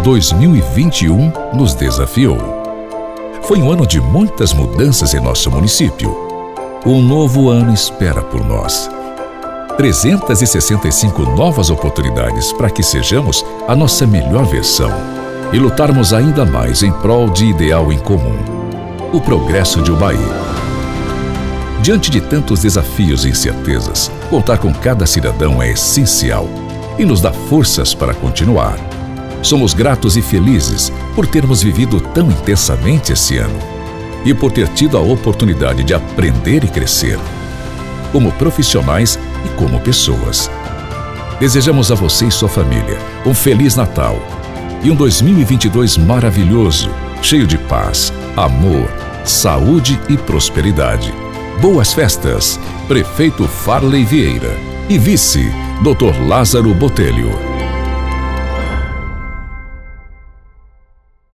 2021 nos desafiou. Foi um ano de muitas mudanças em nosso município. Um novo ano espera por nós. 365 novas oportunidades para que sejamos a nossa melhor versão e lutarmos ainda mais em prol de ideal em comum: o progresso de Ubaí. Diante de tantos desafios e incertezas, contar com cada cidadão é essencial e nos dá forças para continuar. Somos gratos e felizes por termos vivido tão intensamente esse ano e por ter tido a oportunidade de aprender e crescer, como profissionais e como pessoas. Desejamos a você e sua família um Feliz Natal e um 2022 maravilhoso, cheio de paz, amor, saúde e prosperidade. Boas festas, Prefeito Farley Vieira e Vice, Dr. Lázaro Botelho.